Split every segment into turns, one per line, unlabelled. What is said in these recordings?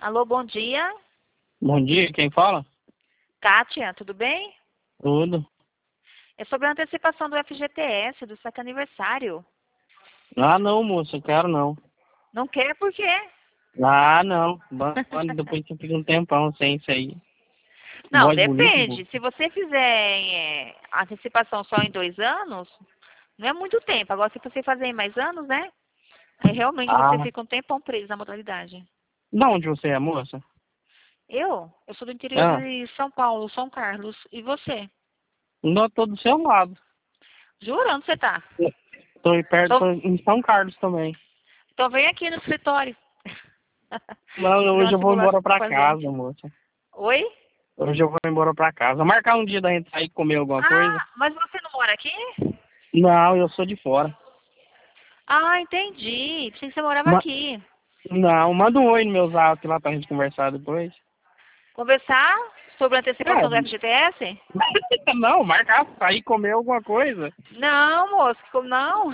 Alô, bom dia.
Bom dia, quem fala?
Kátia, tudo bem?
Tudo.
É sobre a antecipação do FGTS, do seu aniversário.
Ah, não, moça, quero não.
Não quer por quê?
Ah, não. Depois que fica um tempão sem isso aí.
Não,
Voz bonita,
depende.
moça.
Se você fizer a antecipação só em 2 anos, não é muito tempo. Agora, se você fazer em mais anos, né? Aí realmente você
Ah,
fica um tempão preso na modalidade.
de onde você é, moça?
Eu sou do interior
Ah,
de São Paulo, São Carlos. E você?
não, tô do seu lado.
Jura? Onde você tá?
Tô aí perto, tô
Então,
em São Carlos também.
então vem aqui no escritório.
Não,
Fazer uma
hoje eu vou embora
simulação
pra
com a
casa,
gente.
moça.
Oi?
Hoje eu vou embora pra casa. Marcar um dia da gente sair comer alguma coisa?
Ah, mas você não mora aqui?
Não, eu sou de fora.
Ah, entendi. Pensei que você morava
Ma
aqui.
não, manda um oi no meu zap lá pra gente conversar depois.
Conversar sobre a antecipação do
É,
FGTS?
não, marcar, sair comer alguma coisa.
Não, moço, não.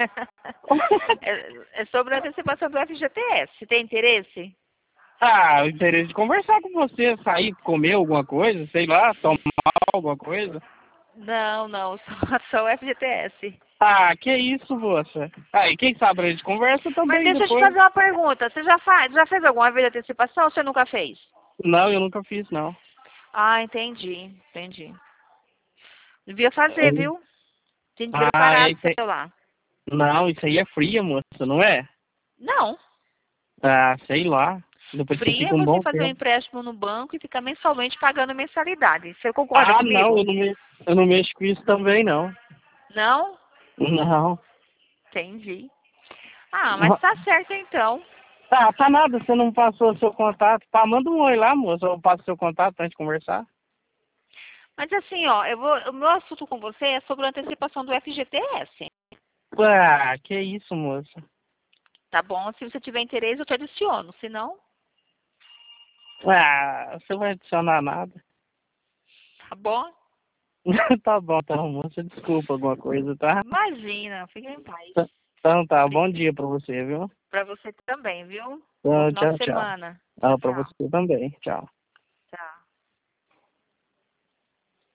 É sobre a antecipação do FGTS. Você tem interesse?
Ah, o interesse de conversar com você, sair, comer alguma coisa, sei lá, tomar alguma coisa.
Não, não, só o FGTS.
Ah, que isso, moça. Ah, e quem sabe a gente conversa
Mas
também
deixa eu te
depois.
fazer uma pergunta. Você já fez alguma vez antecipação ou você nunca fez?
Não, eu nunca fiz, não.
Ah, entendi. Devia fazer, viu? Tem dinheiro
Ah,
parado no seu lá.
não, isso aí é fria, moça, não é?
Não.
Ah, sei lá. Depois que
Fria é
fica um
você
bom
fazer um
tempo.
empréstimo no banco e ficar mensalmente pagando mensalidade. Você concorda
Ah, não,
comigo?
eu não mexo com isso também, não.
Não?
Não.
Entendi. Ah, mas tá certo então.
Tá nada, você não passou seu contato. Tá, manda um oi lá, moça, eu passo seu contato pra gente conversar.
Mas assim, ó, o meu assunto com você é sobre a antecipação do FGTS.
Ah, que isso, moça.
Tá bom? Se você tiver interesse, eu te adiciono. Se não,
Ah, você vai adicionar nada.
tá bom?
Tá bom, então, moça, desculpa alguma coisa, tá?
Imagina, fica em paz.
Então tá, bom dia pra você, viu?
Pra você também, viu? Bom
Então,
final de
tchau, tchau.
semana. Tchau,
Ah, pra
tchau.
você também, tchau.